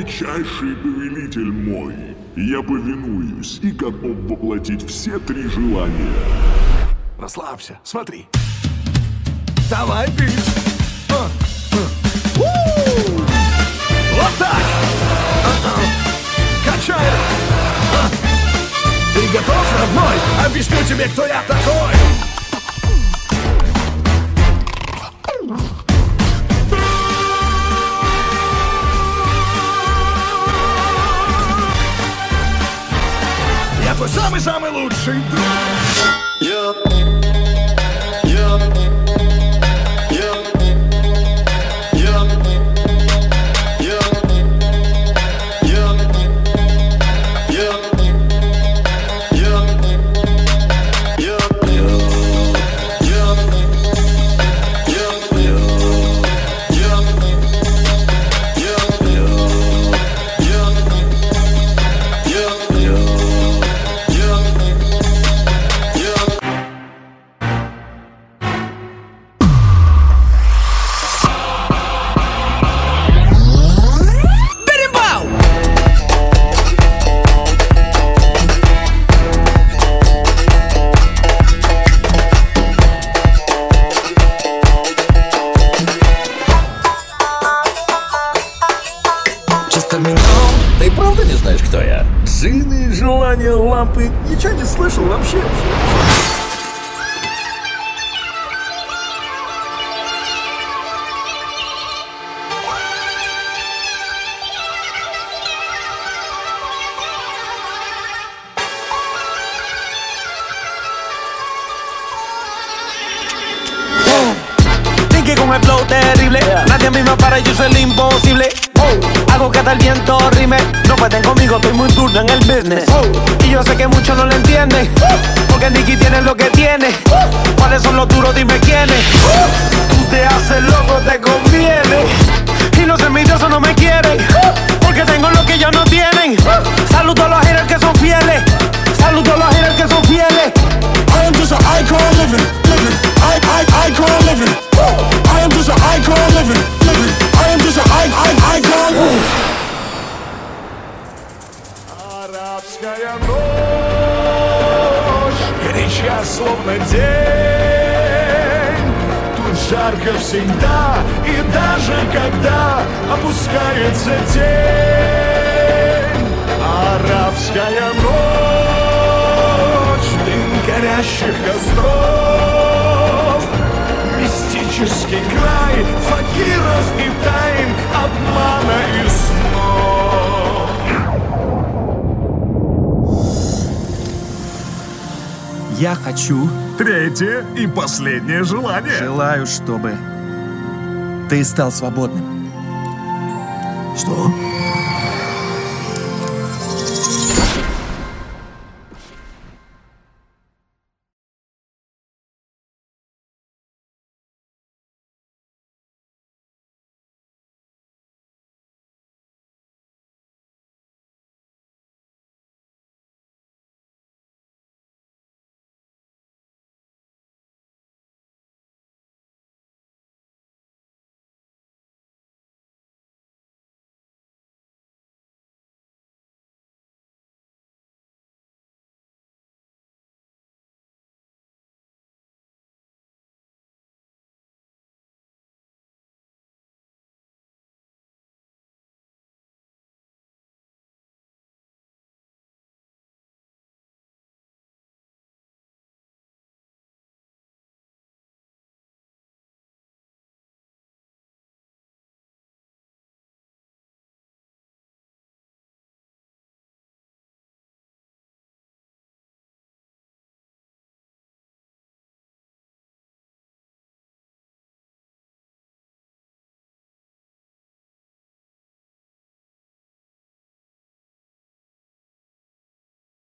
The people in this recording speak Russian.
величайший повелитель мой, я повинуюсь и готов воплотить все 3 желания. Расслабься, смотри. Давай бить. Вот так. Качай. Ты готов, родной? Объясню тебе, кто я такой. Я твой самый-самый лучший друг. Ты правда не знаешь, кто я? Джины, желания, лампы. Ничего не слышал вообще. Que con el flow terrible, nadie a mí me para, yo soy el imposible. Hago que hasta el viento rime. No pueden conmigo, estoy muy duro en el business. Y yo sé que muchos no lo entienden, porque Nicky tiene lo que tiene. ¿Cuáles son los duros? Dime quiénes. Tú te haces loco, te conviene. Y los envidiosos no me quieren, porque tengo lo que ellos no tienen. Saludo a los haters que son fieles. Saludo a los haters que son fieles. I am just an icon living. Icon living. I am just an icon living. I am just an icon. Арабская ночь, горяча словно день. Тут жарко всегда, и даже когда опускается тень. Арабская ночь, дым горящих костров, мистический край факиров и тайн, обмана и снов. Я хочу, 3 и последнее желание. желаю, чтобы ты стал свободным. Что?